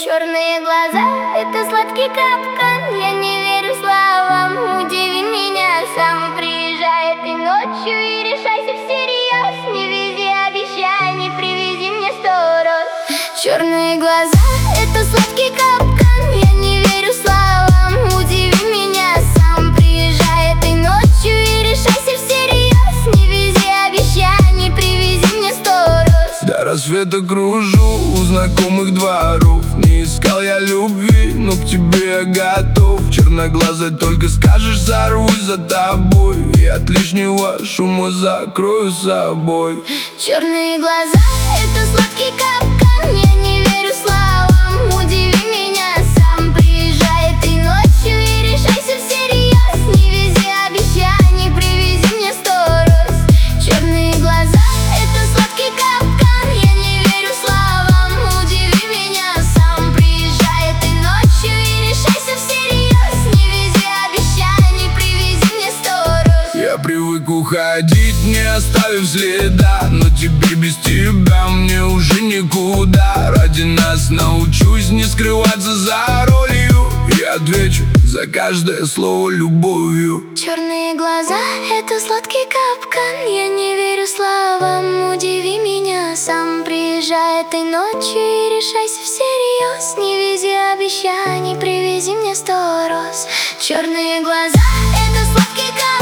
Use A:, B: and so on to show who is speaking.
A: Черные глаза — это сладкий капкан. Я не верю словам, удиви меня сам. Приезжай этой ночью и решайся всерьез. Не вези обещаний, привези мне 100 роз. Черные глаза — это сладкий капкан. Я не верю словам, удиви меня сам. Приезжай этой ночью и решайся всерьез. Не вези обещаний, привези мне 100 роз.
B: До рассвета кружу у знакомых дворов. Не искал я любви, но к тебе я готов. Черноглазая, только скажешь, сорвусь за тобой, и от лишнего шума закрою собой.
A: Черные глаза — это сладкий капкан. Я не верю словам, удиви меня сам. Приезжай этой ночью и решайся всерьез. Не вези обещаний, привези мне 100 роз. Черные глаза — это сладкий капкан. Я не верю словам, удиви меня сам. Приезжай этой ночью и решайся всерьез. Не вези обещаний, привези мне 100 роз.
B: Я привык уходить, не оставив следа, но теперь без тебя мне уже никуда. Ради нас научусь не скрываться за ролью. Я отвечу за каждое слово любовью.
A: Черные глаза — это сладкий капкан. Я не верю словам, удиви меня сам. Приезжай этой ночью и решайся всерьез. Не вези обещаний, привези мне 100 роз. Черные глаза — это сладкий капкан.